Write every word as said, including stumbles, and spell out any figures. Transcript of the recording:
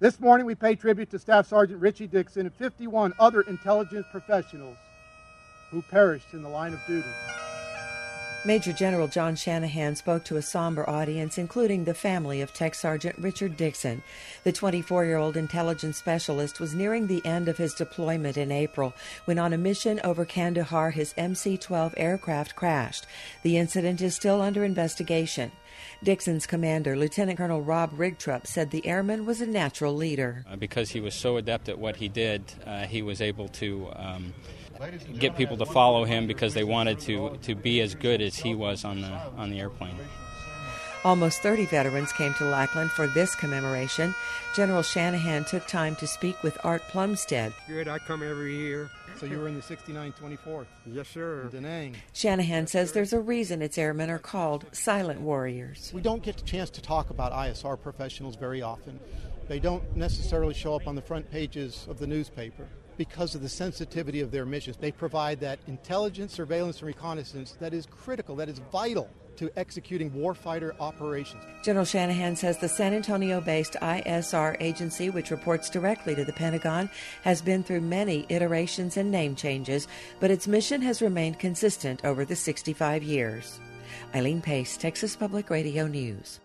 This morning we pay tribute to Staff Sergeant Richie Dixon and fifty-one other intelligence professionals who perished in the line of duty. Major General John Shanahan spoke to a somber audience, including the family of Tech Sergeant Richard Dixon. The twenty-four-year-old intelligence specialist was nearing the end of his deployment in April when on a mission over Kandahar his M C twelve aircraft crashed. The incident is still under investigation. Dixon's commander, Lieutenant Colonel Rob Rigtrup, said the airman was a natural leader. Uh, because he was so adept at what he did, uh, he was able to um, get people to follow him because they wanted to, to be as good as he was on the on the airplane. Almost thirty veterans came to Lackland for this commemoration. General Shanahan took time to speak with Art Plumstead. Good, I come every year. So you were in the sixty-nine twenty-fourth? Yes, sir. In Da Nang. Shanahan says there's a reason its airmen are called silent warriors. We don't get the chance to talk about I S R professionals very often. They don't necessarily show up on the front pages of the newspaper because of the sensitivity of their missions. They provide that intelligence, surveillance, and reconnaissance that is critical, that is vital to executing warfighter operations. General Shanahan says the San Antonio-based I S R agency, which reports directly to the Pentagon, has been through many iterations and name changes, but its mission has remained consistent over the sixty-five years. Eileen Pace, Texas Public Radio News.